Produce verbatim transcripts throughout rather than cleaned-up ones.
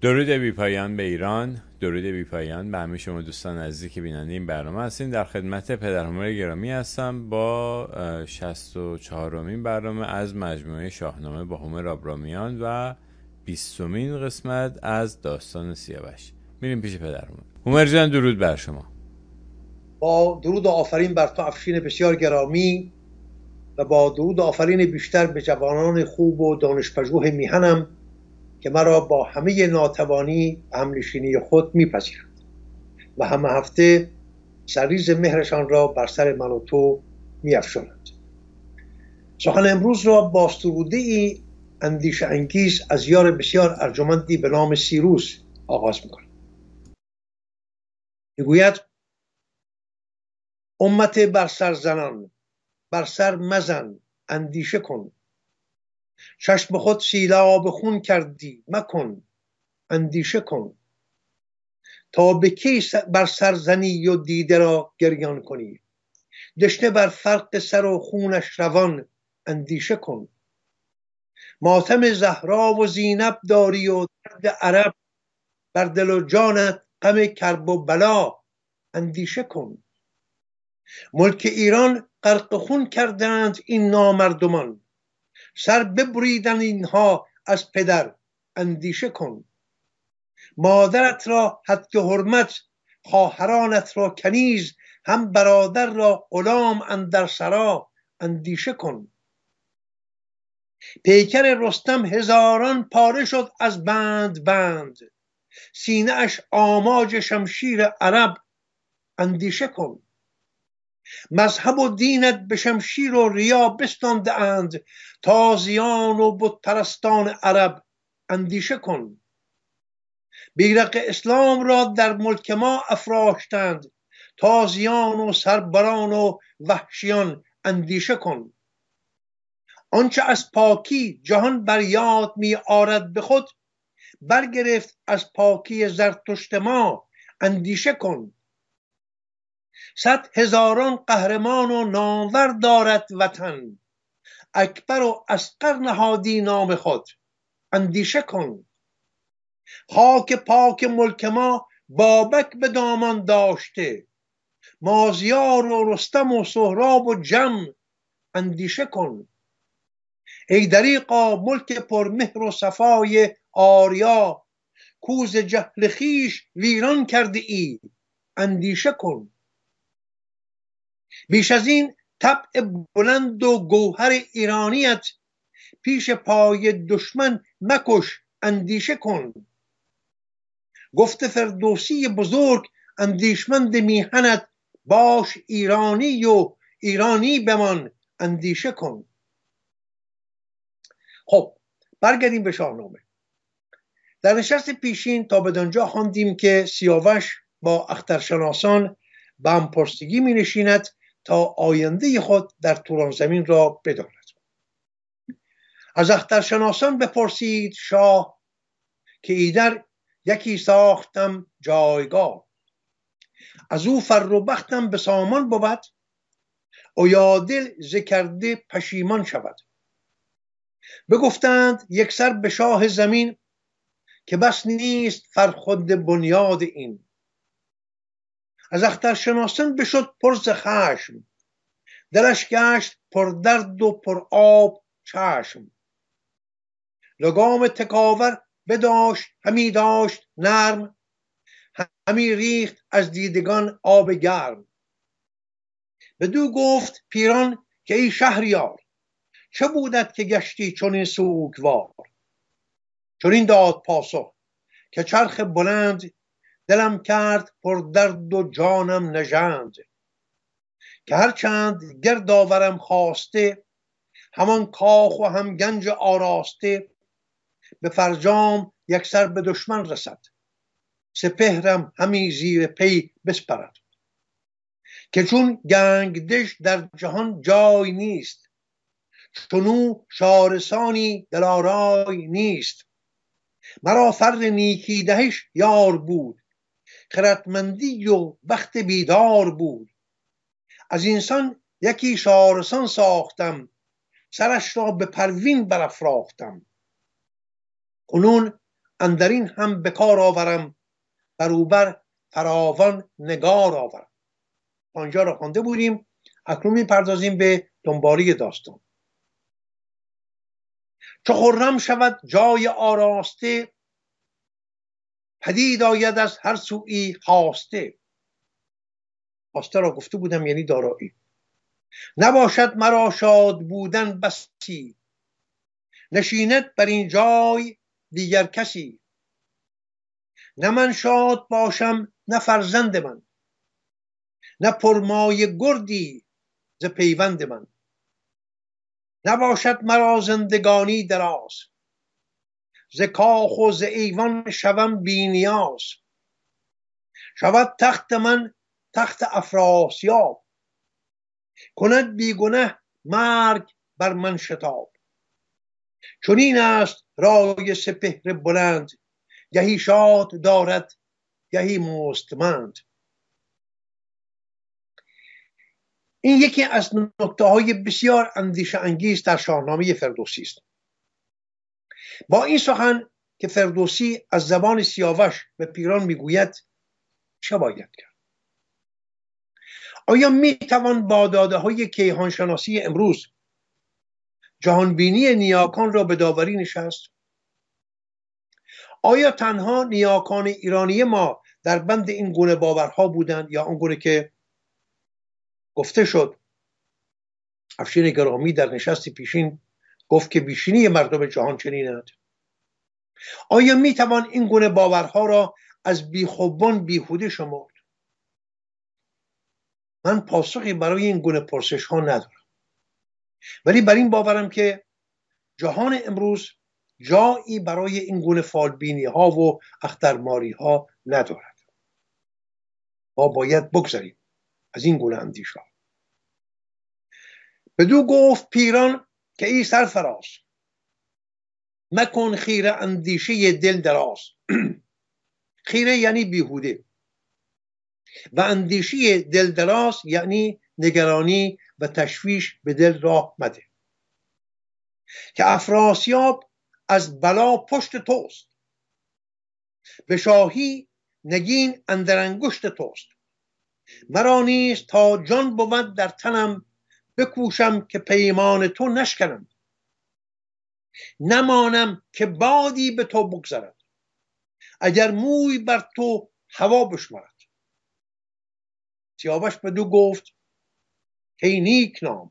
درود بی پایان به ایران، درود بی پایان به همه شما دوستان عزیزی که بیننده این برنامه هستین. در خدمت پدر هنر گرامی هستم با شصت و چهارمین برنامه از مجموعه شاهنامه با هومر آبرامیان و بیستمین قسمت از داستان سیاوش. میریم پیش پدر هنر. هومر جان درود بر شما. با درود و آفرین بر تو افشین بسیار گرامی و با درود و آفرین بیشتر به جوانان خوب و دانشپژوه میهنم که مرا با همه ناتوانی و همنشینی خود میپذیرند و همه هفته سرریز مهرشان را بر سر من و تو میافشانند. سخن امروز را با سروده ای اندیشه انگیز از یار بسیار ارجمندی به نام سیروس آغاز میکنم. میگوید: امت بر سر زنان، بر سر مزن، اندیشه کن. چشم خود سیلاب خون کردی، مکن، اندیشه کن. تا به کی بر سر زنی و دیده را گریان کنی؟ دشنه بر فرق سر و خونش روان، اندیشه کن. ماتم زهرا و زینب داری و درد عرب، بر دل و جانت غم کرب و بلا، اندیشه کن. ملک ایران غرق خون کردند این نامردمان، سر ببریدن اینها از پدر، اندیشه کن. مادرت را حد حرمت، خواهرانت را کنیز، هم برادر را غلام اندر سرا، اندیشه کن. پیکر رستم هزاران پاره شد از بند بند، سینه اش آماج شمشیر عرب، اندیشه کن. مذهب و دینت به شمشیر و ریا بستانده اند، تازیان و بت پرستان عرب، اندیشه کن. بیرق اسلام را در ملک ما افراشتند، تازیان و سربران و وحشیان، اندیشه کن. آنچه از پاکی جهان بر یاد می آرد به خود، برگرفت از پاکی زرتشت ما، اندیشه کن. صد هزاران قهرمان و نامور دارد وطن، اکبر و اصغر نهادی نام خود، اندیشه کن. خاک پاک ملک ما بابک به دامان داشته، مازیار و رستم و سهراب و جم، اندیشه کن. ای دریغا ملک پرمهر و صفای آریا، کوز جهل خویش ویران کرده ای، اندیشه کن. بیش از این طبع بلند و گوهر ایرانیت، پیش پای دشمن مکش، اندیشه کن. گفت فردوسی بزرگ اندیشمند میهنت، باش ایرانی و ایرانی بمان، اندیشه کن. خب برگردیم به شاهنامه. در نشست پیشین تا بدانجا خواندیم که سیاوش با اخترشناسان به همپرسگی می نشیند تا آینده خود در توران زمین را بداند. از اخترشناسان بپرسید شاه که ایدر یکی ساختم جایگاه، از او فر و بختم به سامان بود، او یا دل ز کرده پشیمان شود. بگفتند یک سر به شاه زمین، که بس نیست فرخنده بنیاد این. از اخترشناسان بشد پر ز خشم، دلش گشت پر درد و پر آب چشم. لگام تکاور بداشت همی داشت نرم، همی ریخت از دیدگان آب گرم. بدو گفت پیران که ای شهریار، چه بودت که گشتی چنین سوگوار؟ چنین داد پاسخ که چرخ بلند، دلم کرد پر درد و جانم نژند. که هر چند گرد آورم خواسته، همان کاخ و هم گنج آراسته. به فرجام یک سر به دشمن رسد، سپهرم همی زیر پی بسپرد. که چون گنگدش در جهان جای نیست، چونو شارسانی دلارای نیست. مرا فر نیکی دهش یار بود، خردمندی و وقت بیدار بود. از اینسان یکی شارسان ساختم، سرش را به پروین برافراختم. کنون اندرین هم به کار آورم، بروبر فراوان نگار آورم. آنجا را خوانده بودیم، اکنون میپردازیم به دنباله داستان. چو خرم شود جای آراسته، پدید آید از هر سویی خواسته. خواسته را گفته بودم یعنی دارایی. نباشد مرا شاد بودن بسی، نشیند بر این جای دیگر کسی. نه من شاد باشم نه فرزند من، نه پرمایه گردی ز پیوند من. نباشد مرا زندگانی دراز، ز کاخ و ز ایوان شوم بی نیاز. شود تخت من تخت افراسیاب، کند بی گنه مرگ بر من شتاب. چنین است رای سپهر بلند، گهی شاد دارد گهی مستمند. این یکی از نکته های بسیار اندیشه انگیز در شاهنامه فردوسی است. با این سخن که فردوسی از زبان سیاوش به پیران میگوید چه باید کرد؟ آیا میتوان با داده های کیهانشناسی امروز جهانبینی نیاکان را به داوری نشست؟ آیا تنها نیاکان ایرانی ما در بند این گونه باورها بودند یا آن گونه که گفته شد افشین گرامی در نشست پیشین گفت که بیشینی مردم جهان چنینند؟ آیا میتوان این گونه باورها را از بیخوبان بیهوده شمرد؟ من پاسخی برای این گونه پرسش ها ندارم، ولی بر این باورم که جهان امروز جایی برای این گونه فالبینی ها و اخترماری ها ندارد. ما باید بگذاریم از این گونه اندیشه ها. بدو گفت پیران که ای سرفراز، مکن خیره اندیشه دل دراز. خیره یعنی بیهوده و اندیشه دل دراز یعنی نگرانی و تشویش به دل راه مده. که افراسیاب از بلا پشت توست، به شاهی نگین اندر انگشت توست. مرا نیز تا جان بود در تنم، بکوشم که پیمان تو نشکنم. نمانم که بادی به تو بگذرد، اگر موی بر تو هوا بشمرد. سیاوش بدو گفت که ای نیک نام،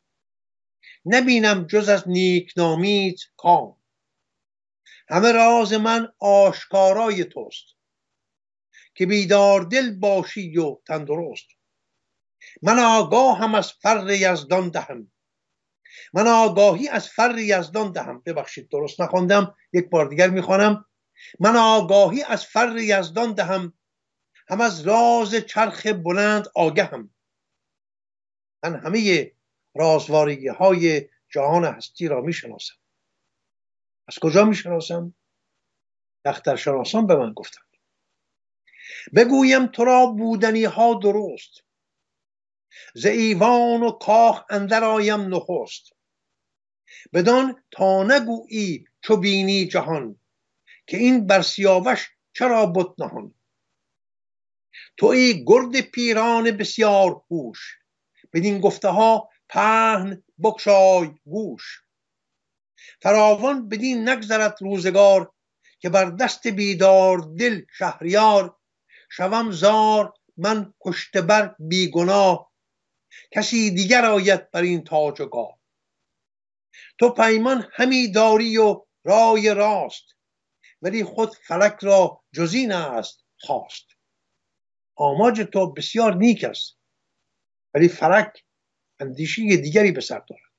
نبینم جز از نیک نامیت کام. همه راز من آشکارای توست، که بیدار دل باشی و تندرست. من آگاهم از فر یزدان دهم، من آگاهی از فر یزدان دهم. ببخشید درست نخوندم، یک بار دیگر میخوانم. من آگاهی از فر یزدان دهم، هم از راز چرخ بلند آگهم. من همه رازوارگی های جهان هستی را میشناسم. از کجا میشناسم؟ اخترشناسان به من گفتند. بگویم تو را بودنی ها درست، ز ایوان و کاخ اندر آیم نخست. بدان تا نگویی چو بینی جهان، که این بر سیاوش چرا بد نهان. تو ای گرد پیران بسیار هوش، بدین گفته ها پهن بگشای گوش. فراوان بدین نگذرد روزگار، که بر دست بیدار دل شهریار. شوم زار من کشته بر بی گناه، کسی دیگر آید بر این تاج و گاه. تو پیمان همی داری و رای راست، ولی خود فلک را جزین است خواست. آماج تو بسیار نیک است، ولی فلک اندیشه دیگری به سر دارد.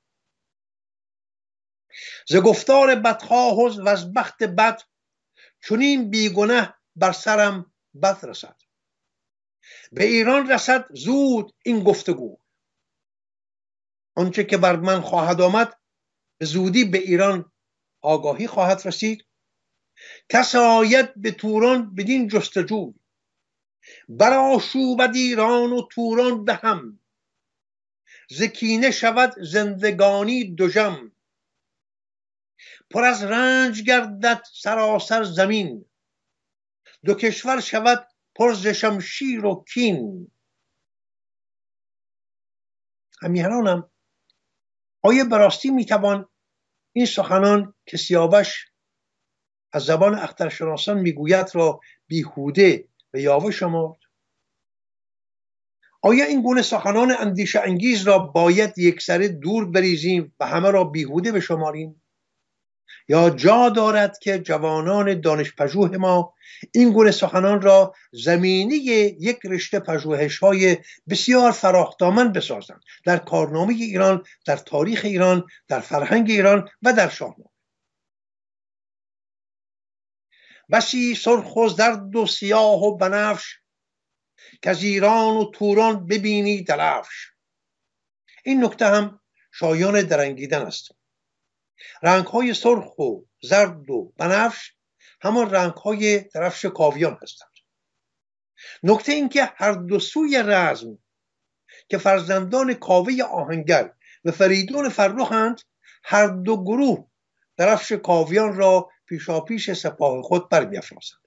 ز گفتار بدخواه و از بخت بد، چنین بیگنه بر سرم بد رسد. به ایران رسد زود این گفتگو، آنچه که بر من خواهد آمد به زودی به ایران آگاهی خواهد رسید. کس آید به توران بدین جستجوی، برآشوبد ایران و توران به هم. ز کینه شود زندگانی دژم، پر از رنج گردد سراسر زمین، دو کشور شود پر ز شمشیر و کین. همیهنانم آیا براستی میتوان این سخنان که سیاوش از زبان اخترشناسان میگوید را بیهوده و یاوه شمرد؟ آیا این گونه سخنان اندیشه انگیز را باید یکسره دور بریزیم و همه را بیهوده بشماریم؟ یا جا دارد که جوانان دانشپژوه ما این گونه سخنان را زمینه یک رشته پژوهش‌های بسیار فراخدامن بسازند در کارنامه ایران، در تاریخ ایران، در فرهنگ ایران و در شاهنامه؟ بسی سرخ و زرد و سیاه و بنفش، که از ایران و توران ببینی درفش. این نکته هم شایان درنگیدن است. رنگ‌های سرخ و زرد و بنفش همان رنگ‌های درفش کاویان هستند. نکته این که هر دو سوی رزم که فرزندان کاوه آهنگر و فریدون فرخند، هر دو گروه درفش کاویان را پیشاپیش سپاه خود برمی‌افرازند.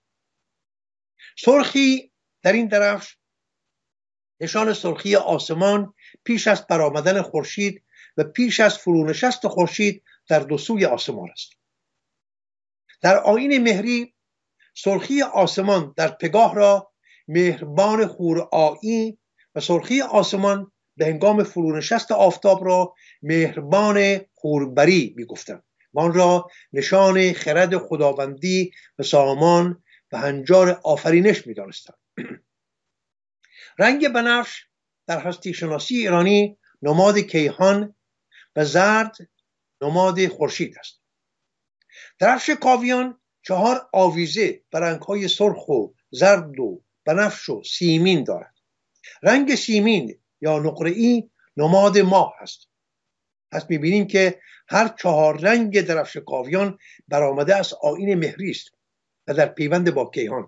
سرخی در این درفش نشان سرخی آسمان پیش از برآمدن خورشید و پیش از فرونشست خورشید در دو سوی آسمان است. در آیین مهری سرخی آسمان در پگاه را مهربان خورآیی و سرخی آسمان به هنگام فرونشست آفتاب را مهربان خوربری می‌گفتند و آن را نشان خرد خداوندی و سامان و هنجار آفرینش می‌دانستند. رنگ بنفش در هستی شناسی ایرانی نماد کیهان و زرد نماد خورشید است. درفش کاویان چهار آویزه و رنگ‌های سرخ و زرد و بنفش و سیمین دارد. رنگ سیمین یا نقره‌ای نماد ماه است. پس می‌بینیم که هر چهار رنگ درفش کاویان برآمده از آیین مهری است و در پیوند با کیهان.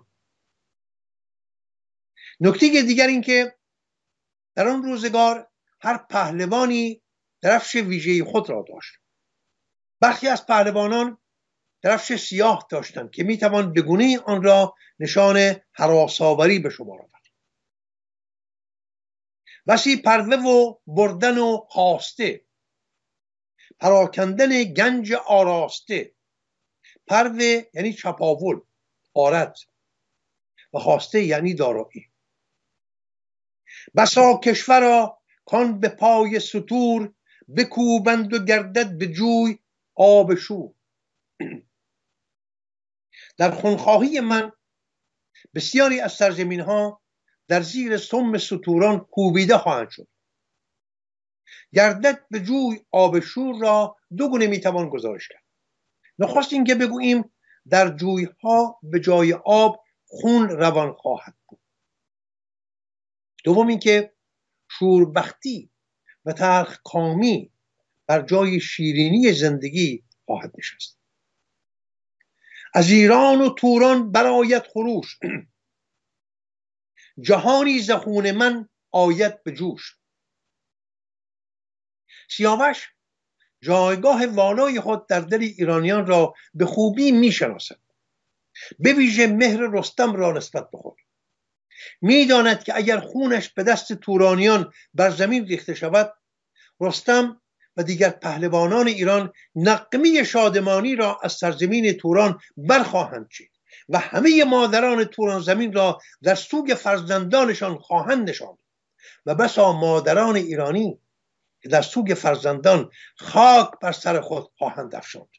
نکته دیگر این که در آن روزگار هر پهلوانی درفش ویژه خود را داشت. برخی از پهلوانان درفش سیاه داشتند که میتوان به گونه آن را نشان هراس‌آوری به شمار آورد. بسی پرده و بردن و خواسته، پراکندن گنج آراسته. پرده یعنی چپاول، آرد، و خواسته یعنی دارایی. بسا کشورا کان به پای ستور، بکوبند و گردد به جوی آب شور. در خونخواهی من بسیاری از سرزمین ها در زیر سم ستوران کوبیده خواهند شد. گردد به جوی آب شور را دو گونه میتوان گزارش کرد. نخست این که بگوییم در جوی ها به جای آب خون روان خواهد بود. دوم این که شوربختی و تلخ کامی بر جای شیرینی زندگی خواهد نشست. از ایران و توران برآید خروش، جهانی ز خون من آید به جوش. سیاوش جایگاه والای خود در دل ایرانیان را به خوبی میشناسد، به ویژه مهر رستم را نسبت به خود. میداند که اگر خونش به دست تورانیان بر زمین ریخته شود، رستم و دیگر پهلوانان ایران نغمه شادمانی را از سرزمین توران برخواهند چید و همه مادران توران زمین را در سوگ فرزندانشان خواهند نشاند و بسا مادران ایرانی که در سوگ فرزندان خاک بر سر خود خواهند افشاند.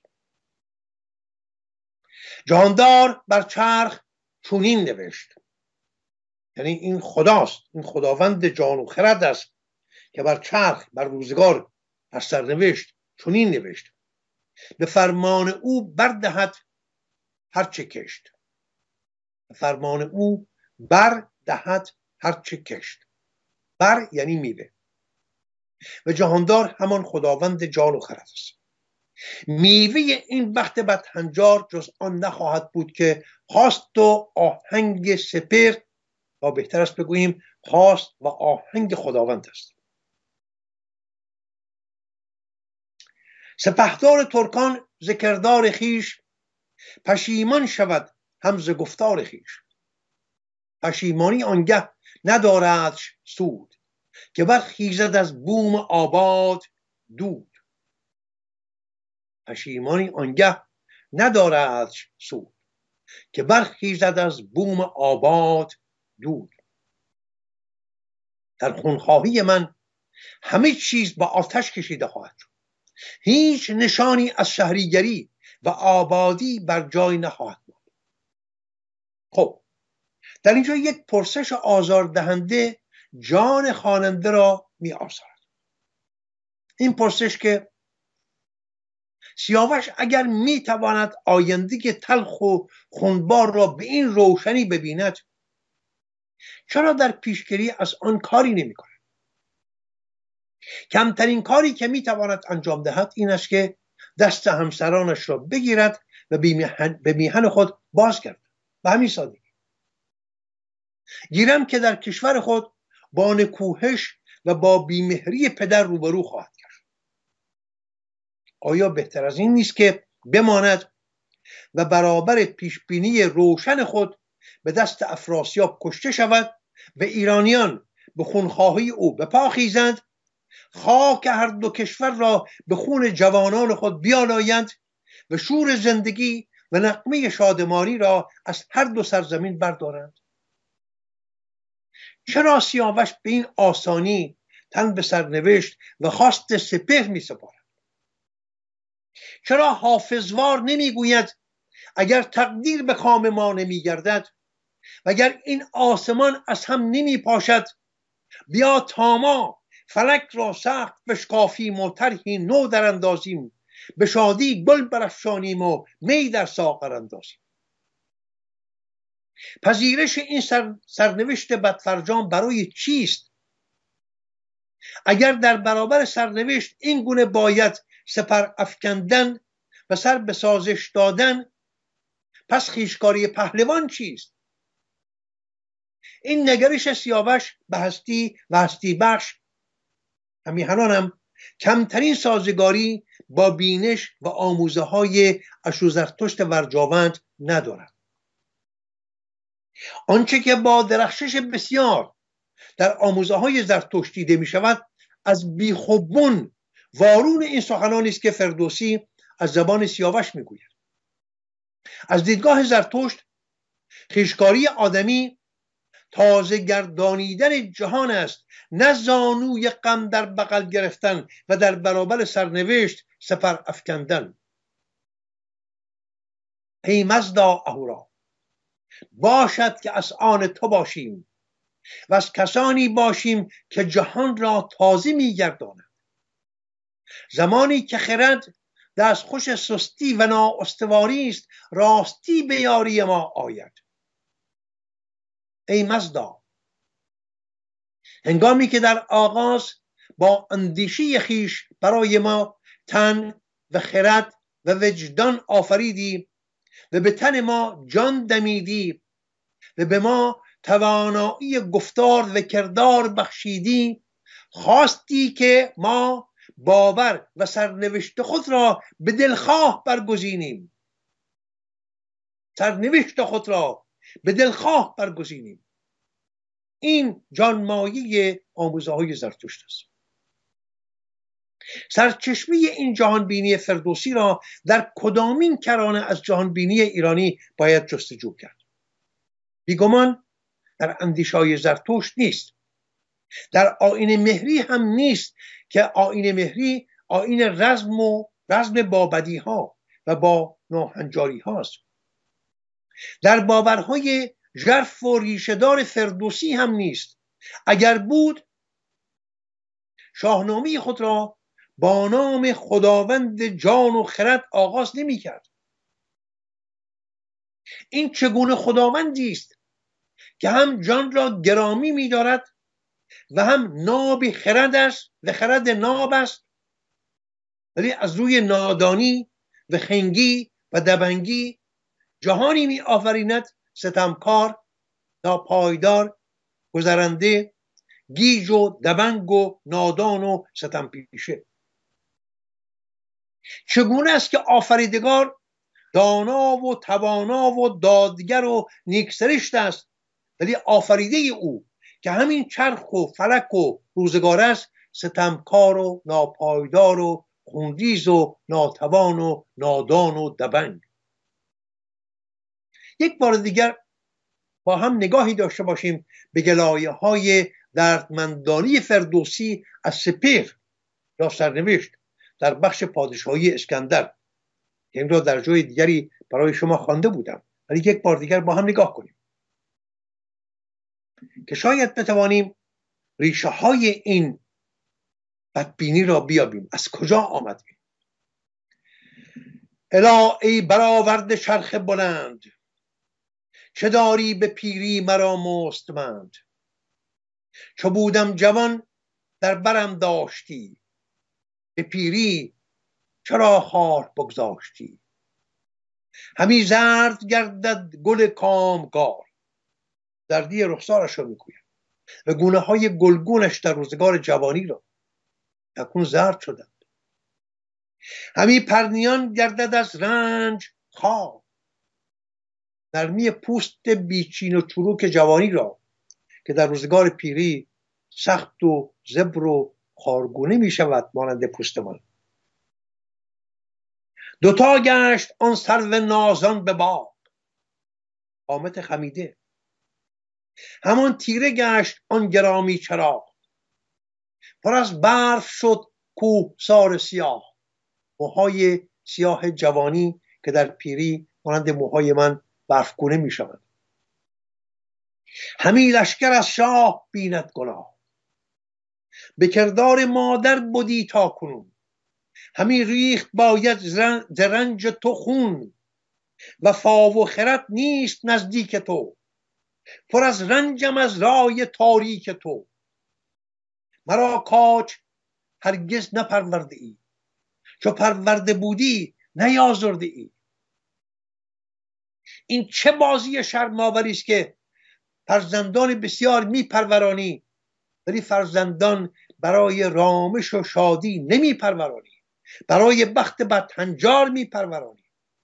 جهاندار بر چرخ چنین نوشت، یعنی این خداست، این خداوند جان و خرد است که بر چرخ بر روزگار بر سرنوشت چنین نوشت: به فرمان او بردهد هرچه کشت. به فرمان او بردهد هرچه کشت. بر یعنی میوه و جهاندار همان خداوند جان و خرد است. میوه این بخت بدهنجار جز آن نخواهد بود که خواست و آهنگ سپهر، یا بهتر است بگوییم خواست و آهنگ خداوند است. سپهدار ترکان ز کردار خویش، پشیمان شود هم ز گفتار خویش. پشیمانی آنگه نداردش سود، که برخیزد از بوم آباد دود. پشیمانی آنگه نداردش سود، که برخیزد از بوم آباد دود. در خونخواهی من همه چیز با آتش کشیده خواهد شد. هیچ نشانی از شهریگری و آبادی بر جای نخواهد بود. خب در اینجا یک پرسش آزاردهنده جان خواننده را می آزارد. این پرسش که سیاوش اگر می تواند آینده تلخ و خونبار را به این روشنی ببیند، چرا در پیشگیری از آن کاری نمی کند؟ کمترین کاری که می تواند انجام دهد این است که دست همسرانش را بگیرد و به میهن خود بازگردد. به همین سادگی. گیرم که در کشور خود با نکوهش و با بیمهری پدر روبرو خواهد کرد. آیا بهتر از این نیست که بماند و برابر پیشبینی روشن خود به دست افراسیاب کشته شود و ایرانیان به خونخواهی او بپاخیزند، خاک هر دو کشور را به خون جوانان خود بیالایند و شور زندگی و نغمه شادمانی را از هر دو سرزمین بردارند؟ چرا سیاوش به این آسانی تن به سرنوشت و خواست سپهر می سپارد؟ چرا حافظوار نمی گوید اگر تقدیر به کام ما نمی گردد و اگر این آسمان از هم نمی پاشد، بیا تا ما فلک را سخت بشکافیم و طرحی نو در اندازیم، به شادی گل برافشانیم و می در ساغر اندازیم. پذیرش این سر، سرنوشت بدفرجام برای چیست؟ اگر در برابر سرنوشت این گونه باید سپر افکندن و سر به سازش دادن، پس خویشکاری پهلوان چیست؟ این نگرش سیاوش به هستی و هستی بخش همیهنان هم کمترین سازگاری با بینش و آموزه های اشوزرتشت ورجاوند ندارد. آنچه که با درخشش بسیار در آموزه های زرتشت دیده می شود، از بیخوبون وارون این سخنانی است که فردوسی از زبان سیاوش می گوید. از دیدگاه زرتشت خویشکاری آدمی تازه گردانیدن جهان است، نه زانوی غم در بغل گرفتن و در برابر سرنوشت سپر افکندن. ای مزدا اهورا، باشد که از آن تو باشیم و از کسانی باشیم که جهان را تازه می‌گردانند. زمانی که خرد دستخوش سستی و نااستواری است، راستی به یاری ما آید. ای مزدا، هنگامی که در آغاز با اندیشه خیش برای ما تن و خرد و وجدان آفریدی و به تن ما جان دمیدی و به ما توانایی گفتار و کردار بخشیدی، خواستی که ما باور و سرنوشت خود را به دلخواه برگزینیم. سرنوشت خود را به دلخواه برگزینیم. این جانمایی آموزه های زرتشت است. سرچشمه این جهانبینی فردوسی را در کدامین کرانه از جهانبینی ایرانی باید جستجو کرد؟ بیگمان در اندیشه‌های زرتشت نیست. در آیین مهری هم نیست که آیین مهری آیین رزم و رزم با بدی ها و با ناهنجاری هاست. در باورهای ژرف و ریشه‌دار فردوسی هم نیست. اگر بود، شاهنامه خود را با نام خداوند جان و خرد آغاز نمی کرد. این چگونه خداوندی است که هم جان را گرامی می دارد و هم ناب خرد است و خرد ناب است، ولی از روی نادانی و خنگی و دبنگی جهانی می آفریند ستمکار، ناپایدار، گذرنده، گیج و دبنگ و نادان و ستم پیشه. چگونه است که آفریدگار دانا و توانا و دادگر و نیکسرشت است، ولی آفریده او که همین چرخ و فلک و روزگار است ستمکار و ناپایدار و خونریز و ناتوان و نادان و دبنگ. یک بار دیگر با هم نگاهی داشته باشیم به گلایه های دردمندانه فردوسی از سپهر یا سرنوشت در بخش پادشاهی اسکندر. این را در جای دیگری برای شما خوانده بودم، ولی یک بار دیگر با هم نگاه کنیم که شاید بتوانیم ریشه های این بدبینی را بیابیم. از کجا آمد؟ الا ای برآورده چرخ بلند، چه داری به پیری مرا مستمند. چو بودم جوان در برم داشتی، به پیری چرا خار بگذاشتی. همی زرد گردد گل کامگار، زردی رخسارش رو میگوید و گونه های گلگونش در روزگار جوانی را اکنون زرد شدند. همی پرنیان گردد از رنج خواب، نرمی پوست بیچین و چروک جوانی را که در روزگار پیری سخت و زبر و خارگونه می شود مانند پوست من. دوتا گشت آن سرو نازان به باغ، قامت خمیده. همان تیره گشت آن گرامی چراغ، پر از برف شد کوهسار سیاه. موهای سیاه جوانی که در پیری مانند موهای من برفگونه می شود. همی لشکر از شاه بیند گناه، به کردار مادر بودی تا کنون. همی ریخت باید ز رنج تو خون، وفا و خرد نیست نزدیک تو. پر از رنجم از رای تاریک تو، مرا کاج هرگز نپرورده ای. چو پرورده بودی نیازرده ای. این چه بازی شرم‌آوری است که فرزندان بسیار میپرورانی، ولی فرزندان برای رامش و شادی نمیپرورانی، برای بخت بدهنجار میپرورانی.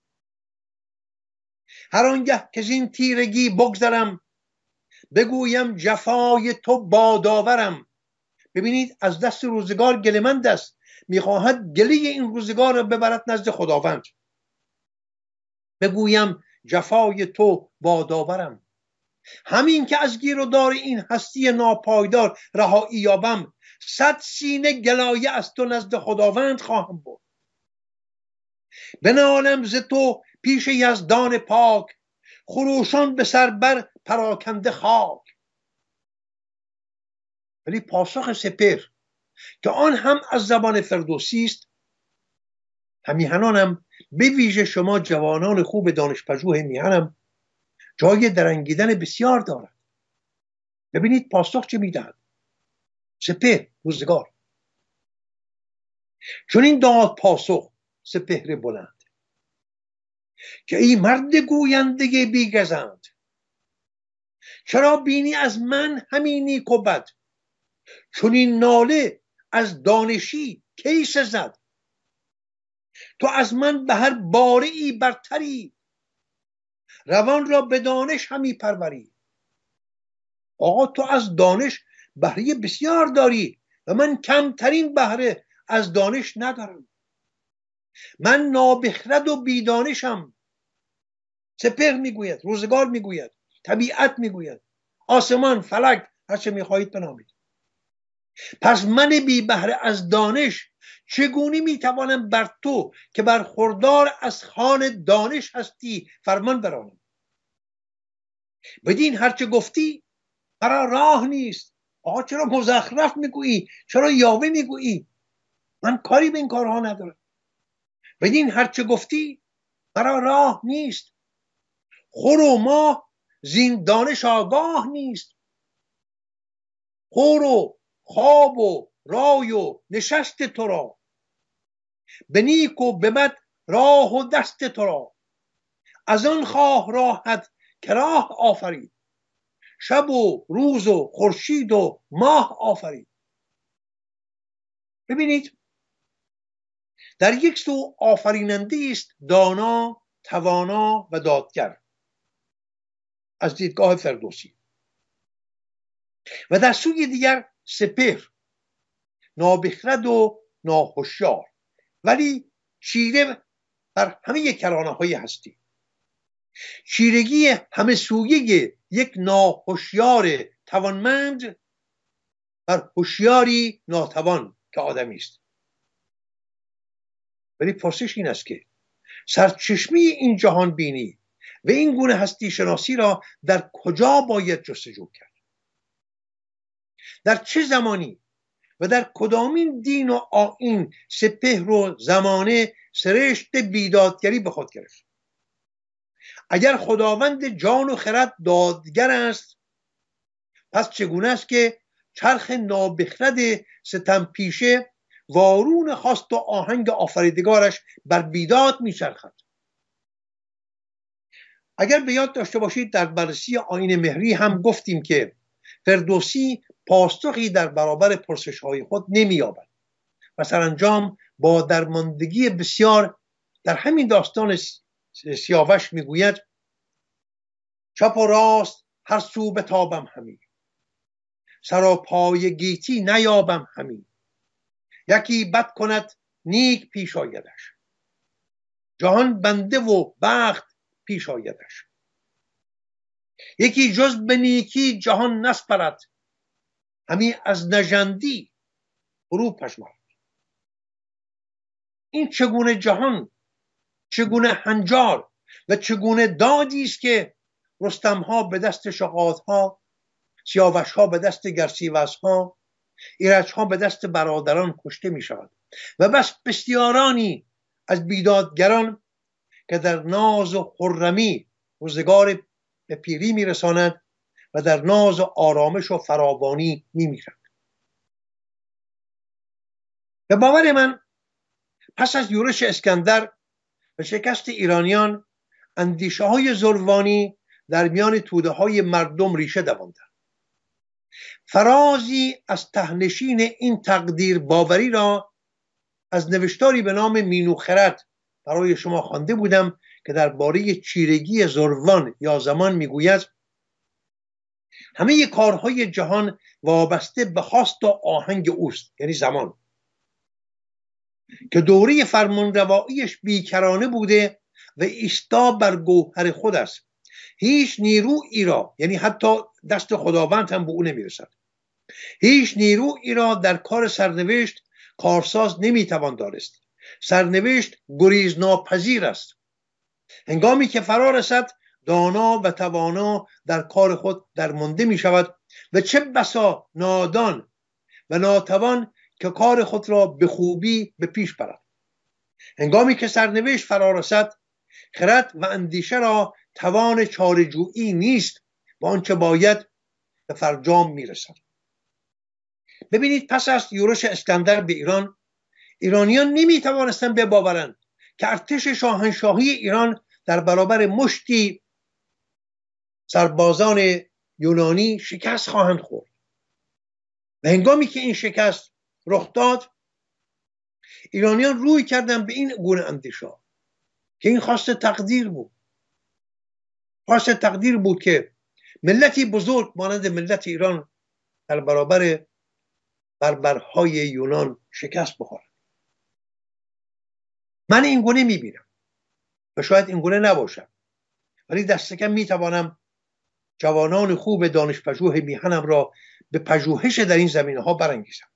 هر آنگه که زین تیرگی بگذرم، بگویم جفای تو بادآورم. ببینید از دست روزگار گله‌مند است، میخواهد گله این روزگار را ببرد نزد خداوند. بگویم جفای تو بادآورم، همین که از گیر و دار این هستی ناپایدار رهایی یابم، صد سینه گلایه از تو نزد خداوند خواهم برد. بنالم ز تو پیش یزدان پاک، خروشان به سر بر پراکنده خاک. ولی پاسخ سپهر که آن هم از زبان فردوسی است، همیهنانم به ویژه شما جوانان خوب دانشپژوه میهنم جای درنگیدن بسیار دارد. ببینید پاسخ چه میدهد سپهر روزگار. چون این داد پاسخ سپهر بلند که ای مرد گوینده بیگزند، چرا بینی از من همین نیک و بد. چون این ناله از دانشی کی سزد، تو از من به هر باره ای برتری. روان را به دانش همی پروری. آقا تو از دانش بهره بسیار داری و من کمترین بهره از دانش ندارم. من نابخرد و بیدانشم. سپهر میگوید، روزگار میگوید، طبیعت میگوید، آسمان، فلک، هر چه میخواهید بنامید. پس من بی بهره از دانش چگونه میتوانم بر تو که برخوردار از خوان دانش هستی فرمان برانم؟ بدین هرچه گفتی مرا راه نیست. آقا چرا مزخرف میگویی؟ چرا یاوه میگویی؟ من کاری به این کارها ندارم. بدین هرچه گفتی مرا راه نیست. خور و ماه زین دانش آگاه نیست. خور و خواب و رای و نشست تو را، به نیک و به بد راه و دست تو را. از آن خواه راحت که راه آفرید، شب و روز و خورشید و ماه آفرید. ببینید در یک سو آفریننده است دانا، توانا و دادگر از دیدگاه فردوسی، و در سوی دیگر سپهر، نابخرد و ناهوشیار ولی چیره بر همه کرانه های هستی. چیرگی همه سویه یک ناهوشیار توانمند بر هوشیاری ناتوان که آدمی است. ولی پرسش این است که سرچشمه این جهان بینی و این گونه هستی شناسی را در کجا باید جستجو کرد؟ در چه زمانی و در کدامین دین و آیین سپهر و زمانه سرشت بیدادگری به خود گرفت؟ اگر خداوند جان و خرد دادگر است، پس چگونه است که چرخ نابخرد ستم پیشه وارون خواست و آهنگ آفریدگارش بر بیداد میچرخد؟ اگر به یاد داشته باشید در بررسی آیین مهری هم گفتیم که فردوسی پاسخی در برابر پرسش‌های خود نمی‌یابد و سرانجام با درماندگی بسیار در همین داستان سیاوش میگوید: چپ و راست هر سو بتابم همی، سراپای گیتی نیابم همی، یکی بد کند نیک پیش آیدش، جهان بنده و بخت پیش آیدش، یکی جز به نیکی جهان نسپرد، همی از نژندی فرو پژمرد. این چگونه جهان، چگونه هنجار و چگونه دادی است که رستم ها به دست شغاد ها، سیاوش ها به دست گرسیوز ها، ایرج ها به دست برادران کشته می شود و بس بسیارانی از بیدادگران که در ناز و خرمی روزگار به پیری می رساند و در ناز و آرامش و فراوانی می میرند. به باور من پس از یورش اسکندر و شکست ایرانیان، اندیشه های زروانی در میان توده های مردم ریشه دواندند. فرازی از تهنشین این تقدیر باوری را از نوشتاری به نام مینوخرد برای شما خوانده بودم که درباره چیرگی زروان یا زمان میگوید: همه کارهای جهان وابسته به خواست و آهنگ اوست، یعنی زمان، که دوره فرمانرواییش بیکرانه بوده و ایستا بر گوهر خود است. هیچ نیرویی را، یعنی حتی دست خداوند هم به او نمیرسد، هیچ نیرویی را در کار سرنوشت کارساز نمیتوان دانست. سرنوشت گریز ناپذیر است. هنگامی که فرا رسد، دانا و توانا در کار خود درمانده می شود و چه بسا نادان و ناتوان که کار خود را به خوبی به پیش برد. هنگامی که سرنوشت فرا رسد، خرد و اندیشه را توان چاره‌جویی نیست و آنچه باید به فرجام می رسد. ببینید، پس از یورش اسکندر به ایران، ایرانیان نمی توانستند بباورند که ارتش شاهنشاهی ایران در برابر مشتی سربازان یونانی شکست خواهند خورد. و هنگامی که این شکست رخ داد، ایرانیان روی کردند به این گونه اندیشه که این خواست تقدیر بود. خواست تقدیر بود که ملتی بزرگ مانند ملت ایران در برابر بربرهای یونان شکست بخورد. من این گونه میبینم و شاید این گونه نباشم، ولی دست کم میتوانم جوانان خوب دانشپژوه میهنم را به پژوهش در این زمینه‌ها برانگیزم.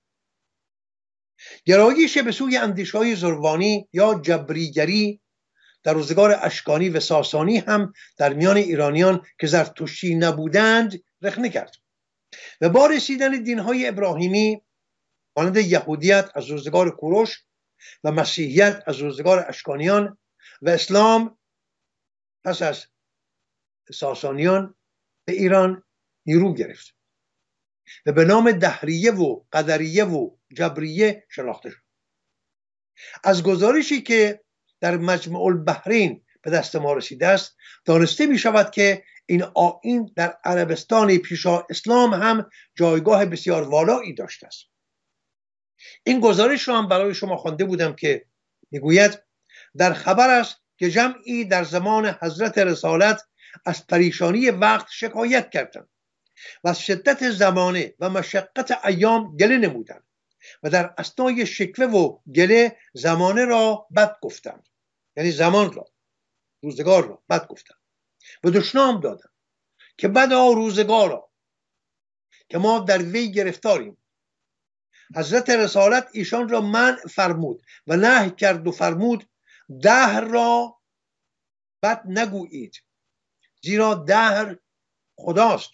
گرایش به سوی اندیشه‌های زروانی یا جبریگری در روزگار اشکانی و ساسانی هم در میان ایرانیان که زرتشتی نبودند رخنه کرد و با رسیدن دین‌های ابراهیمی مانند یهودیت از روزگار کوروش و مسیحیت از روزگار اشکانیان و اسلام پس از ساسانیان به ایران نیرو گرفت و به نام دهریه و قدریه و جبریه شناخته شد. از گزارشی که در مجمع البحرین به دست ما رسیده است دانسته می شود که این آیین در عربستان پیشا اسلام هم جایگاه بسیار والایی داشته است. این گزارش رو هم برای شما خوانده بودم که میگوید در خبر است که جمعی در زمان حضرت رسالت از پریشانی وقت شکایت کردند و از شدت زمانه و مشقت ایام گله نمودند و در اثنای شکوه و گله زمانه را بد گفتند، یعنی زمان را، روزگار را بد گفتند و دشنام دادند که بدا روزگارا که ما در وی گرفتاریم. حضرت رسالت ایشان را منع فرمود و نهی کرد و فرمود دهر را بد نگویید، زیرا دهر خداست.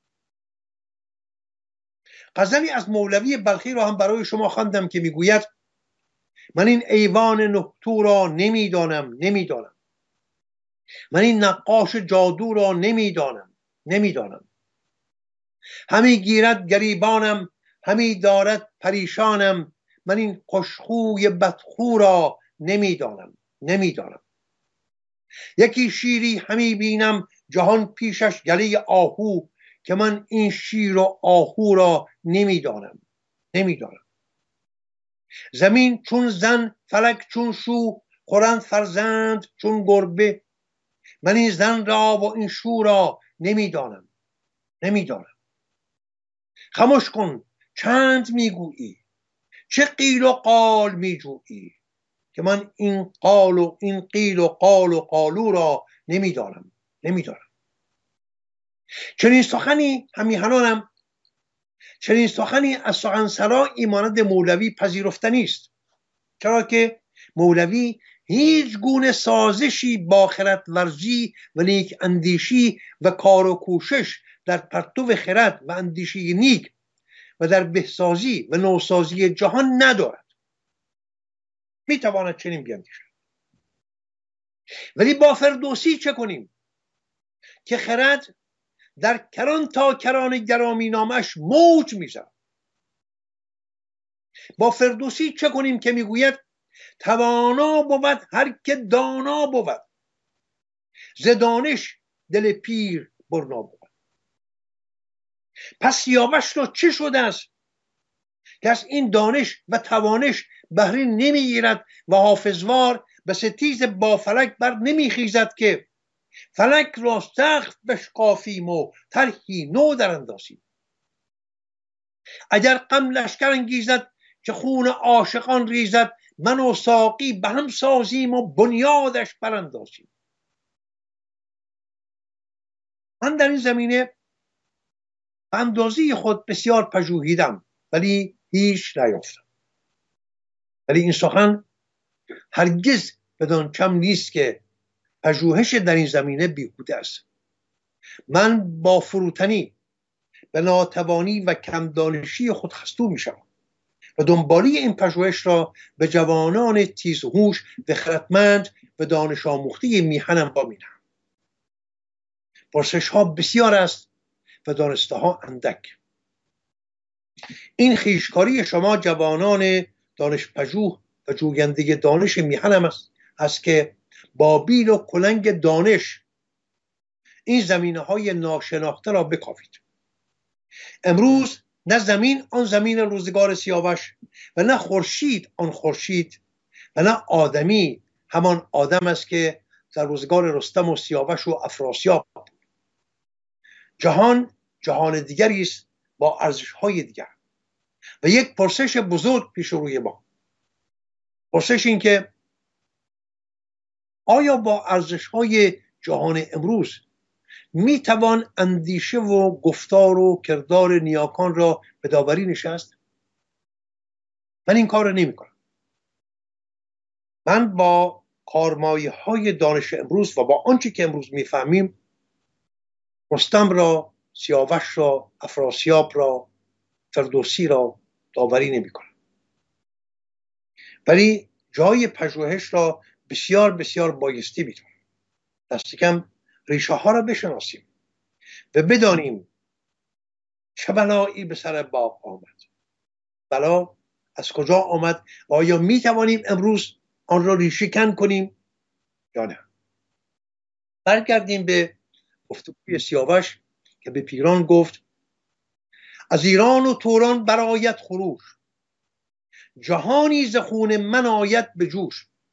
غزلی از مولوی بلخی را هم برای شما خواندم که میگوید من این ایوان نهتو را نمیدانم نمیدانم من این نقاش جادو را نمیدانم نمیدانم همی گیرد گریبانم همی دارد پریشانم من این خوشخوی بدخو را نمیدانم نمیدانم یکی شیری همی بینم جهان پیشش گله آهو که من این شیر و آهو را نمیدانم نمیدانم زمین چون زن فلک چون شو خورند فرزند چون گربه من این زن را و این شو را نمیدانم نمیدانم خموش کن چند میگویی چه قیل و قال میجویی که من این قال و این قیل و قال و قالو را نمیدانم نمیدانم چنین سخنی همیهنانم چنین سخنی از سخنسرایی مانند مولوی پذیرفتنی است، چرا که مولوی هیچ گونه سازشی با خرد ورزی و نیک اندیشی و کار و کوشش در پرتو خرد و اندیشی نیک و در بهسازی و نوسازی جهان ندارد. میتواند چنین بیندیشد. ولی با فردوسی چه کنیم که خرد در کران تا کران گرامی نامش موج میزد؟ با فردوسی چه کنیم که میگوید توانا بود هر که دانا بود ز دانش دل پیر برنا بود. پس سیاوش را چه شده است که از این دانش و توانش بهره نمیگیرد و حافظوار به ستیز با فلک بر نمیخیزد که فلک را سقف بشکافیم و طرحی نو در اندازیم. اگر غم لشکر انگیزد که خون عاشقان ریزد من و ساقی به هم سازیم و بنیادش براندازیم. من در این زمینه به اندازه خود بسیار پژوهیدم ولی هیچ نیافتم. ولی این سخن هرگز بدان کم نیست که پژوهش در این زمینه بیهوده است. من با فروتنی به ناتوانی و کم دانشی خود خستو می شوم و دنبالی این پژوهش را به جوانان تیزهوش و خردمند و دانش آموخته میهنم با می دهم. پرسش ها بسیار است و دانسته ها اندک. این خویشکاری شما جوانان دانش پژوه و جوینده دانش میهنم است, است که با بیل و کلنگ دانش این زمینه های ناشناخته را بکاوید. امروز نه زمین آن زمین روزگار سیاوش و نه خورشید آن خورشید و نه آدمی همان آدم است که در روزگار رستم و سیاوش و افراسیاب بود. جهان جهان دیگری است با ارزش‌های دیگر و یک پرسش بزرگ پیش روی ما. پرسش این که آیا با ارزش‌های جهان امروز می توان اندیشه و گفتار و کردار نیاکان را به داوری نشست؟ من این کار را نمی کنم. من با کارمایه های دانش امروز و با آنچه که امروز می فهمیم رستم را، سیاوش را، افراسیاب را، فردوسی را داوری نمی کنم. ولی جای پژوهش را بسیار بسیار بایستی می دانم. دست کم ریشه ها را بشناسیم و بدانیم چه بلایی به سر باغ آمد. بلا از کجا آمد و آیا می توانیم امروز آن را ریشه کن کنیم یا نه؟ برگردیم به گفتگوی سیاوش که به پیران گفت از ایران و توران برآید خروش جهانی ز خون من آید به جوش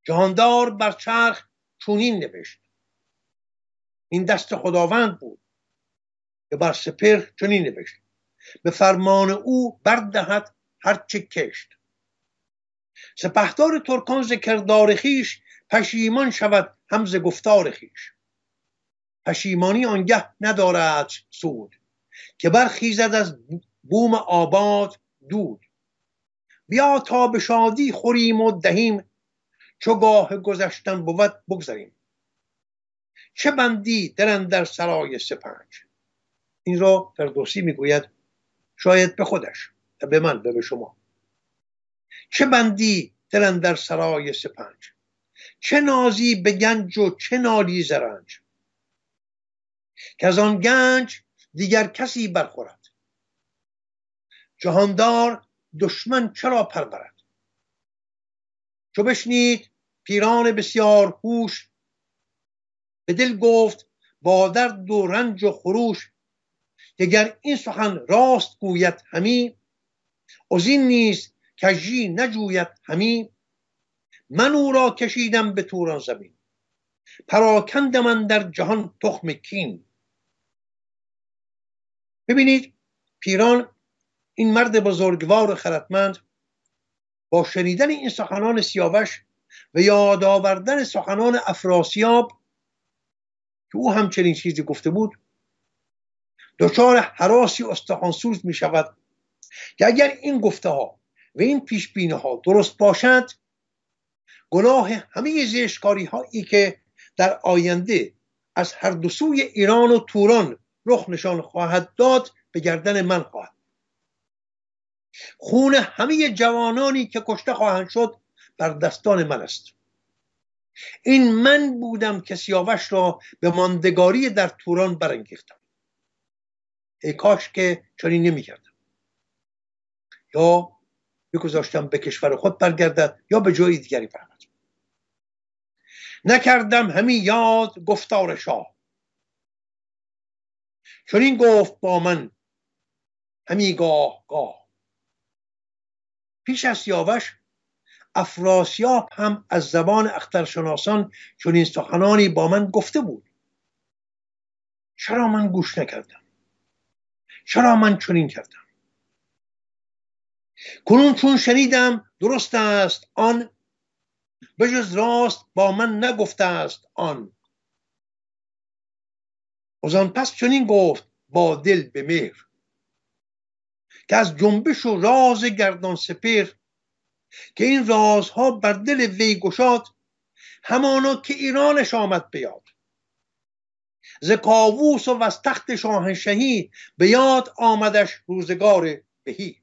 جهاندار بر چرخ چونین نوشت. این دست خداوند بود که بر سپهر چنین نوشت: به فرمان او بردهد هرچه کشت. سپهدار ترکان ز کردار خویش، پشیمان شود هم ز گفتار خویش. پشیمانی آنگه ندارد سود، که برخیزد از بوم آباد دود. بیا تا به شادی خوریم و دهیم، چو گاه گذشتن بود بگذریم. چه بندی دل اندر سرای سپنج. این را فردوسی میگوید، شاید به خودش، به من، به شما. چه بندی دل اندر سرای سپنج، چه نازی به گنج و چه نالی ز رنج. که از آن گنج دیگر کسی برخورد، جهاندار دشمن چرا پرورد. چو بشنید پیران بسیار هوش، به دل گفت با درد و رنج و خروش. دگر این سخن راست گوید همی، ازین نیز کژی نجوید همی. من او را کشیدم به توران زمین، پراکندم اندر جهان تخم کین. ببینید پیران، این مرد بزرگوار خردمند، با شنیدن این سخنان سیاوش و یاد آوردن سخنان افراسیاب که او همچنین چیزی گفته بود، دچار هراسی استخوانسوز می شود که اگر این گفته ها و این پیش بینی ها درست باشد، گناه همه زشتکاری هایی که در آینده از هر دو سوی ایران و توران رخ نشان خواهد داد به گردن من خواهد. خون همه جوانانی که کشته خواهند شد بر دستان من است. این من بودم که سیاوش را به ماندگاری در توران برانگیختم. ای کاش که چنین نمی‌کردم، یا بگذاشتم به کشور خود برگردد یا به جای دیگری برود. نکردم همی یاد گفتار شاه، چنین گفت با من همی گاه گاه. پیش از سیاوش افراسیاب هم از زبان اخترشناسان چنین سخنانی با من گفته بود. چرا من گوش نکردم؟ چرا من چنین کردم؟ کنون چون شنیدم درست است آن، بجز راست با من نگفته است آن. از آن پس چنین گفت با دل به مهر، که از جنبش و راز گردان سپهر. که این رازها بر دل وی گشاد، همانا که ایرانش آمد بیاد. ز کاووس و از تخت شاهنشهی، به یاد آمدش روزگار بهی.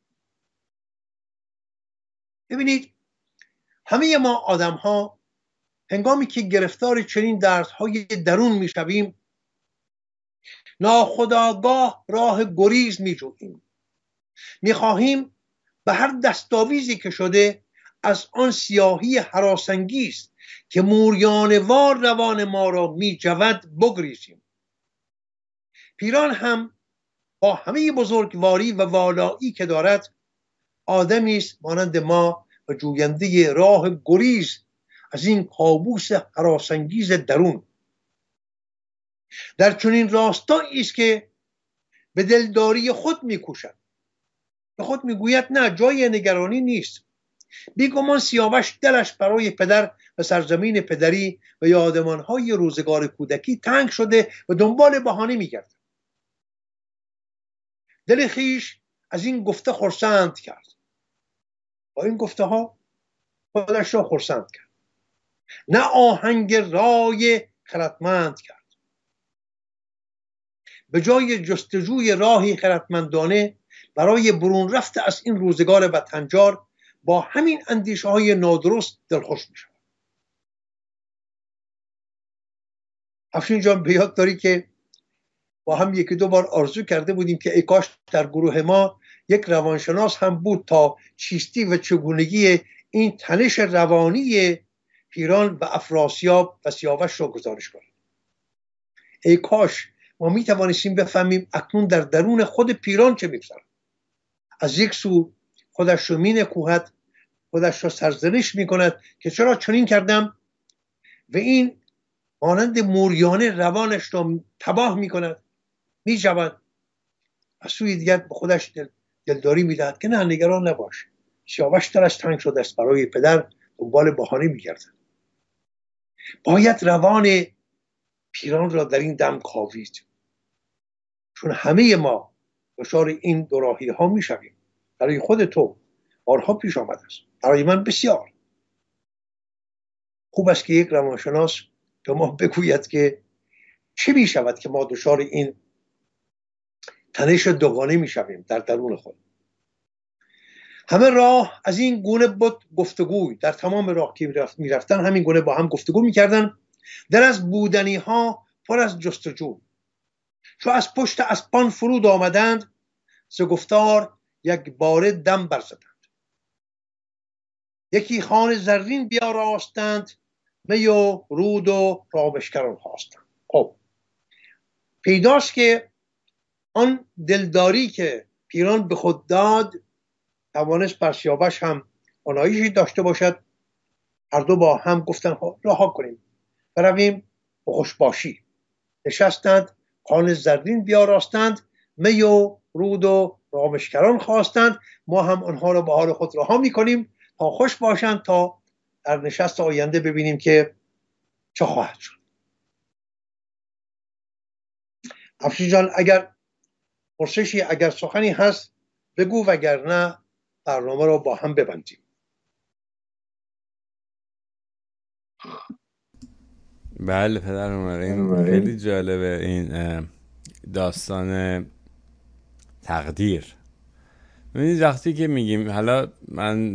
ببینید همه ما آدم ها هنگامی که گرفتار چنین دردهای درون می شویم، ناخودآگاه راه گریز می جوییم. می خواهیم به هر دستاویزی که شده از آن سیاهی هراسانگیز که موریانوار روان ما را می جود بگریزیم. پیران هم با همه بزرگواری و والایی که دارد، آدمی است مانند ما و جوینده راه گریز از این کابوس هراسانگیز درون. در چنین راستایی است که به دلداری خود میکوشد، به خود میگوید نه، جای نگرانی نیست. بیگمان سیاوش دلش برای پدر و سرزمین پدری و یادمانهای روزگار کودکی تنگ شده و دنبال بهانه میگرد. دل خویش از این گفته خرسند کرد، با این گفته ها خودش را خرسند کرد، نه آهنگ رای خردمند کرد. به جای جستجوی راهی خردمندانه برای برون رفت از این روزگار بدهنجار، با همین اندیشه های نادرست دلخوش می شود. افشین جان به یاد داری که با هم یکی دو بار آرزو کرده بودیم که ای کاش در گروه ما یک روانشناس هم بود تا چیستی و چگونگی این تنش روانی پیران و افراسیاب و سیاوش را گزارش کنیم. ای کاش ما می توانستیم بفهمیم اکنون در درون خود پیران چه می‌گذرد. از یک سو خودش رو می نکوهد خودش را سرزنش میکند که چرا چنین کردم و این مانند موریانه روانش را تباه میکند. میشود از سوی دیگر به خودش دل دلداری میدهد که نه، نگران نباش، سیاوش درش تنگ شده است، برای پدر دنبال بهانه میگردد. باید روان پیران را در این دم کاوید، چون همه ما دچار این دوراهی ها میشویم. برای خود تو بارها پیش آمده است، برای من بسیار. خوب است که یک روانشناس به ما بگوید که چه می شود که ما دچار این تنش دوگانه می شویم در درون خود. همه راه از این گونه بود گفتگوی، در تمام راه که می رفتن همین گونه با هم گفتگو می کردن، در از بودنی ها پر از جستجو. چو از پشت اسپان فرود آمدند، ز گفتار یک باره دم برزدند. یکی خوان زرین بیاراستند، می و رود و رامشگران خواستند. خب پیداست که آن دلداری که پیران به خود داد توانست بر سیاوش هم آنایشی داشته باشد. هر دو با هم گفتن رها کنیم برویم به خوشباشی. نشستند، خوان زرین بیاراستند، می و رود و رامشگران خواستند. ما هم آنها را به حال خود رها میکنیم تا خوش باشند، تا در نشست آینده ببینیم که چه خواهد شد. افشین جان اگر پرسشی، اگر سخنی هست بگو، وگرنه برنامه را با هم ببندیم. بله پدر عمر، این خیلی جالبه، این داستان تقدیر. ببینید وقتی که میگیم، حالا من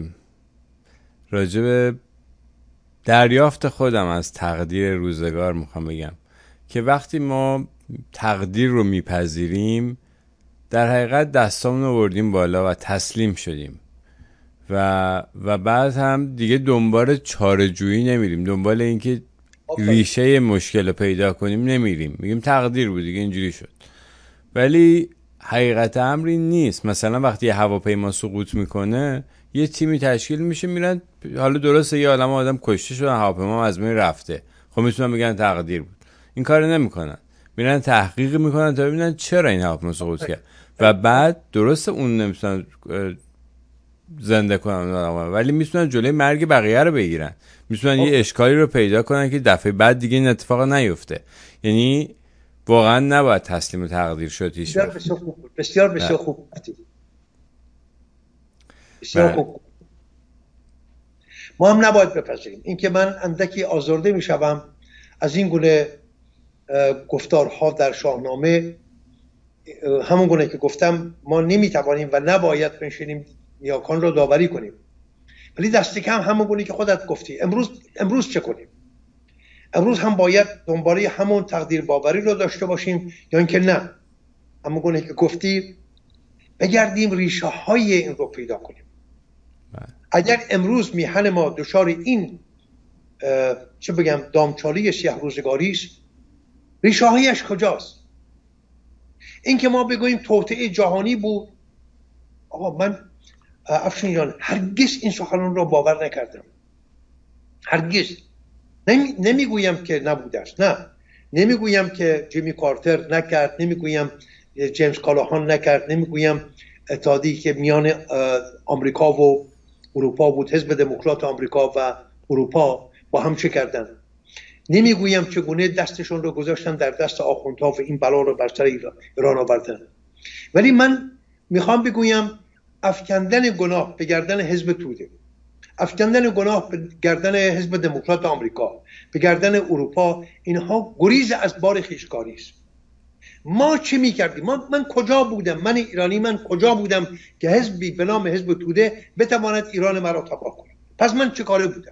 راجع به دریافت خودم از تقدیر روزگار میخوام بگم که وقتی ما تقدیر رو میپذیریم در حقیقت دستامون رو بردیم بالا و تسلیم شدیم و و بعد هم دیگه دنبال چاره‌جویی نمیریم، دنبال اینکه ریشه مشکل رو پیدا کنیم نمیریم، میگیم تقدیر بود دیگه اینجوری شد. ولی حقیقت امری نیست. مثلا وقتی یه هواپیما سقوط میکنه یه تیمی تشکیل میشه میرن، حالا درسته یه عالمه آدم کشته شدن، هواپیما از بین رفته، خب میتونن بگن تقدیر بود. این کارو نمیکنن، میرن تحقیق میکنن تا ببینن چرا این هواپیما سقوط کرد و بعد درسته اون نمیتونن زنده کنن ولی میتونن جلوی مرگ بقیه رو بگیرن، میتونن یه اشکالی رو پیدا کنن که دفعه بعد دیگه این اتفاق نیفته. یعنی واقعا نباید تسلیم تقدیر شد. هیچ بسیار بسیار خوب، بسیار بسیار خوب بسیار خوب. ما هم نباید بپذیریم اینکه من اندکی آزرده میشوم از این گونه گفتارها در شاهنامه. همون گونه که گفتم ما نمیتوانیم و نباید بنشینیم نیاکان را داوری کنیم، ولی دست کم همون گونه که خودت گفتی امروز امروز چه کنیم؟ امروز هم باید دنباله همون تقدیر باوری رو داشته باشیم یا اینکه نه همون گونه که گفتی بگردیم ریشه های این رو پیدا کنیم. اگر امروز میهن ما دچار این چه بگم دامچالی سیاه روزگاری است، ریشه هایش کجاست؟ این که ما بگوییم توطئه جهانی بود، آقا من افشین جان هرگز این سخنان را باور نکردم، هرگز. نمی نمیگویم که نبوده است، نه نمیگویم که جیمی کارتر نکرد، نمیگویم جیمز کالاهان نکرد، نمیگویم اتحادی که میان آمریکا و اروپا بود، حزب دموکرات آمریکا و اروپا با هم چه کردن، نمیگویم چگونه دستشون رو گذاشتن در دست آخوندها و این بلا رو بر سر ایران آوردن. ولی من میخوام بگویم افکندن گناه به گردن حزب توده، افکندن گناه به گردن حزب دموکرات آمریکا، به گردن اروپا، اینها گریز از بار خویشکاری است. ما چه میکردیم؟ ما من کجا بودم؟ من ایرانی من کجا بودم که حزبی به نام حزب توده بتواند ایران مرا تباه کنه؟ پس من چه کاره بودم؟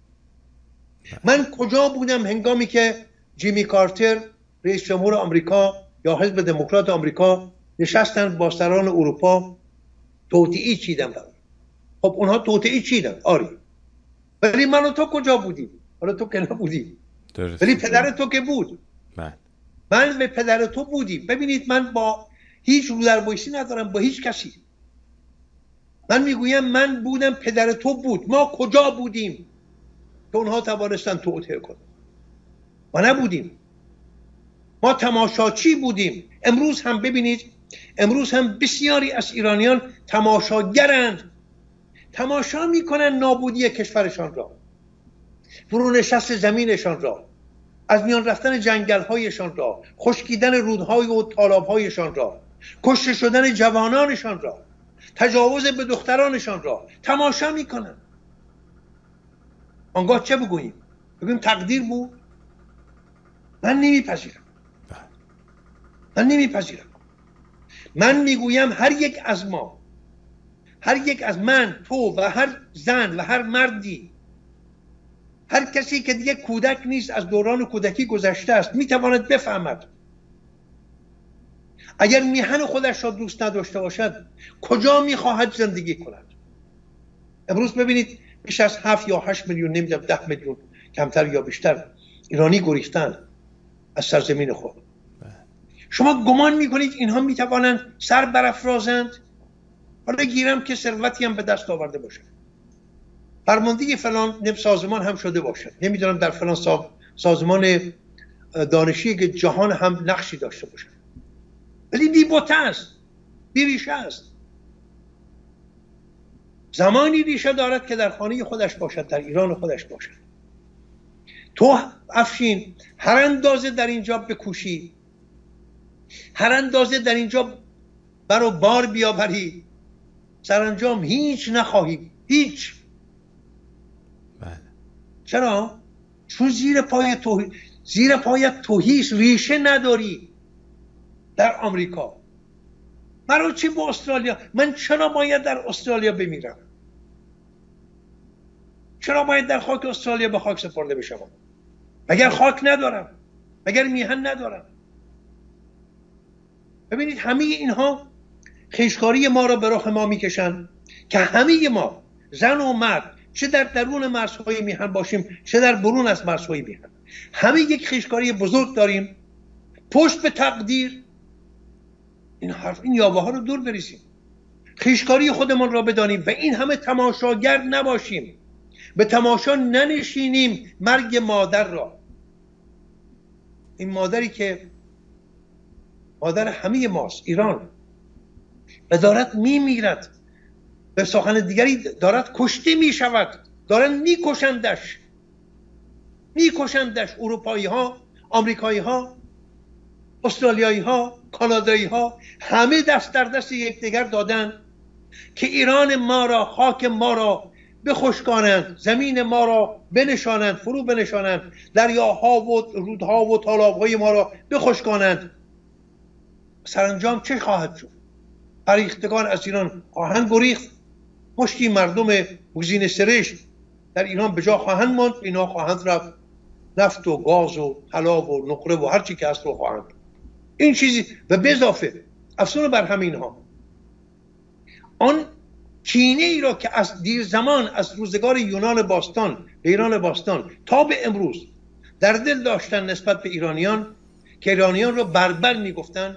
من کجا بودم هنگامی که جیمی کارتر رئیس جمهور آمریکا یا حزب دموکرات آمریکا نشستند با سران اروپا توطئه‌ای چیدن؟ خب اونها توطئه‌ای چیدن آری، ولی من و تو کجا بودیم؟ حالا تو که نبودی، ولی پدر تو که بود. من من به پدر تو بودیم. ببینید من با هیچ رو در بایستی ندارم با هیچ کسی، من میگویم من بودم، پدر تو بود، ما کجا بودیم که اونها توانستن توطئه کنند؟ ما نبودیم، ما تماشاچی بودیم. امروز هم ببینید، امروز هم بسیاری از ایرانیان تماشاگرند، تماشا میکنن نابودی کشورشان را، فرونشست زمینشان را، از میان رفتن جنگل‌هایشان را، خشکیدن رودهای و تالاب‌هایشان را، کشته شدن جوانانشان را، تجاوز به دخترانشان را تماشا میکنن. آنگاه چه بگوییم؟ بگوییم تقدیر بود؟ من نمیپذیرم، من نمیپذیرم. من میگویم هر یک از ما، هر یک از من، تو و هر زن و هر مردی، هر کسی که دیگه کودک نیست، از دوران کودکی گذشته است، میتواند بفهمد اگر میهن خودش را دوست نداشته باشد کجا میخواهد زندگی کند. امروز ببینید بیش از هفت یا هشت میلیون، نمیدونم ده میلیون، کمتر یا بیشتر، ایرانی گریختن از سرزمین خود. شما گمان میکنید اینها میتوانند سر برافرازند؟ حالا گیرم که ثروتی هم به دست آورده باشد، فرمانده فلان سازمان هم شده باشد، نمیدونم در فلان سازمان دانشی که جهان هم نقشی داشته باشد، ولی بی بوته است، بی ریشه است. زمانی ریشه دارد که در خانه خودش باشد، در ایران خودش باشد. تو افشین هر اندازه در اینجا بکوشی، هر اندازه در اینجا برو بار بیاوری، سرانجام هیچ نخواهی، هیچ. بله. چرا؟ چون زیر پای تو، زیر پایت توهیست، ریشه نداری در آمریکا. مرا چه با استرالیا؟ من چرا باید در استرالیا بمیرم؟ چرا باید در خاک استرالیا به خاک سپرده بشم؟ مگر خاک ندارم؟ مگر میهن ندارم؟ ببینید همه اینها خیشکاری ما را به رخ ما میکشن که همه ما، زن و مرد، چه در درون مرزهای میهن باشیم چه در برون از مرزهای میهن، همه یک خیشکاری بزرگ داریم پشت به تقدیر. این حرف، این یاوه ها رو دور بریزیم، خیشکاری خودمان را بدانیم و این همه تماشاگر نباشیم، به تماشا ننشینیم مرگ مادر را. این مادری که مادر همه ماست، ایران، و دارد میمیرد، به سخن دیگری دارد کشته میشود، دارن میکشندش، میکشندش. اروپایی ها، آمریکایی ها، استرالیایی ها، کانادایی ها، همه دست در دست یکدیگر دادن که ایران ما را، خاک ما را بخشکانند، زمین ما را بنشانند، فرو بنشانند، دریاها و رودها و تالابهای ما را بخشکانند. سرانجام چه خواهد شد؟ پریختگان از ایران خواهند گریخت، مشتی مردم گزینه سرشت در ایران به جا خواهند ماند، اینا خواهند رفت، نفت و گاز و طلا و نقره و هر چی که هست رو خواهند. این چیزی و به اضافه افسون بر همین ها، آن کینه ای را که از دیر زمان، از روزگار یونان باستان، ایران باستان تا به امروز در دل داشتن نسبت به ایرانیان، که ایرانیان را بربر میگفتن،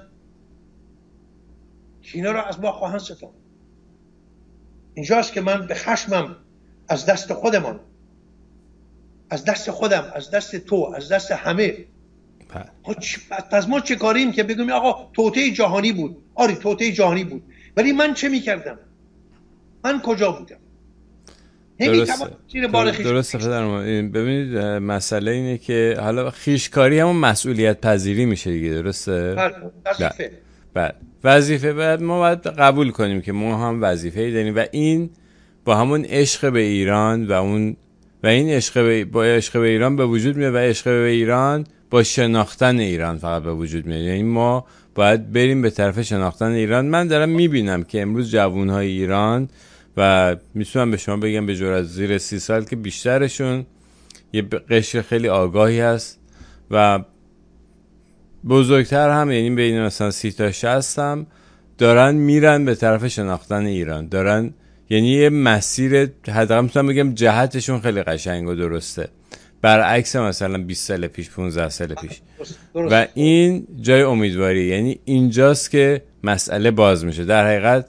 کینه را از ما خواهند ستان. اینجاست که من به خشمم از دست خودمان، از دست خودم، از دست تو، از دست همه، پس ما چه کاریم که بگیم آقا توطئه جهانی بود؟ آره توطئه جهانی بود، ولی من چه میکردم؟ من کجا بودم؟ درسته درسته پدرم. ببینید مسئله اینه که حالا خیشکاری همون مسئولیت پذیری میشه دیگه، درسته؟ وظیفه بله وظیفه. بعد ما باید قبول کنیم که ما هم وظیفه‌ای داریم و این با همون عشق به ایران و اون و این عشق به با عشق به ایران به وجود میاد و عشق به ایران با شناختن ایران فقط به وجود میاد. یعنی ما باید بریم به طرف شناختن ایران. من دارم میبینم که امروز جوانهای ایران، و میتونم به شما بگم به جرات زیر سی سال که بیشترشون یه قشر خیلی آگاهی هست و بزرگتر هم، یعنی بین مثلا سی تا شصت هم دارن میرن به طرف شناختن ایران، دارن یعنی یه مسیر، حداقل میتونم بگم جهتشون خیلی قشنگ و درسته، برعکس مثلا بیست سال پیش، پانزده سال پیش. و این جای امیدواری، یعنی اینجاست که مسئله باز میشه. در حقیقت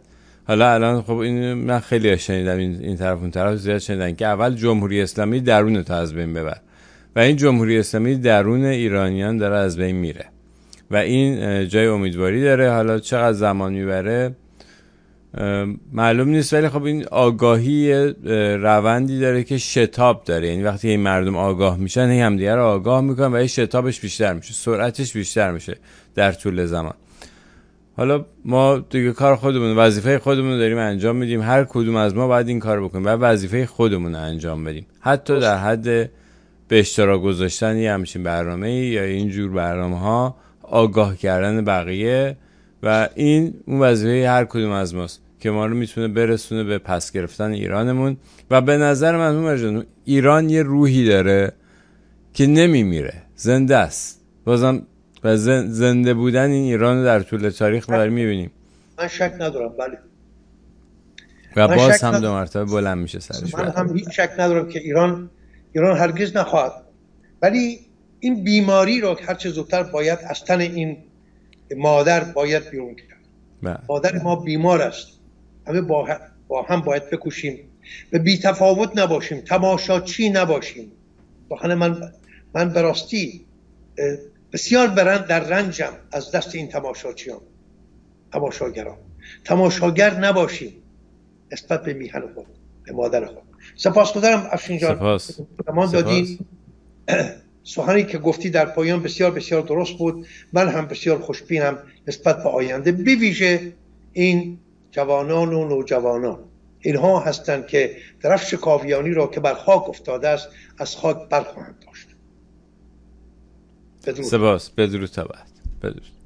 حالا الان خب این من خیلی شنیدم، این این طرف اون طرف زیاد شنیدن که اول جمهوری اسلامی درون تو از بین ببر و این جمهوری اسلامی درون ایرانیان داره از بین میره و این جای امیدواری داره. حالا چقدر زمان میبره معلوم نیست، ولی خب این آگاهی روندی داره که شتاب داره، یعنی وقتی این مردم آگاه میشن هی همدیگه رو آگاه میکنن و این شتابش بیشتر میشه، سرعتش بیشتر میشه در طول زمان. حالا ما دیگه کار خودمون، وظیفه خودمون رو داریم انجام میدیم، هر کدوم از ما باید این کار بکنیم و وظیفه خودمون رو انجام بدیم، حتی در حد به اشتراک گذاشتن یه همچین برنامه یا اینجور برنامه ها، آگاه کردن بقیه و این اون وظیفه هر کدوم از ماست که ما رو میتونه برسونه به پس گرفتن ایرانمون. و به نظر من عمر ایران یه روحی داره که نمیمیره، زنده است بازم، و زنده بودن این ایران رو در طول تاریخ داریم میبینیم. من شک ندارم، بله، و باز هم دو مرتبه بلند میشه سرش. من هم هیچ شک ندارم که ایران ایران هرگز نخواهد، ولی این بیماری رو هر چه زودتر باید از تن این مادر باید بیرون کرد. مادر ما بیمار است، همه با, با هم باید بکوشیم و بی تفاوت نباشیم، تماشاچی نباشیم. بخانه من من به راستی بسیار برند در رنجم از دست این تماشاچیان، تماشاگران. تماشاگر نباشیم نسبت به میهن خود، به مادر خود. سپاسگزارم افشین جان، سپاس. زمان دادین. سخنی که گفتی در پایان بسیار بسیار درست بود. من هم بسیار خوشبینم نسبت به آینده، به ویژه این جوانان و نوجوانان. اینها هستند که درفش کاویانی را که بر خاک افتاده است از خاک برخواهند داشت. سپاس. بدرود تا بعد. بدرود.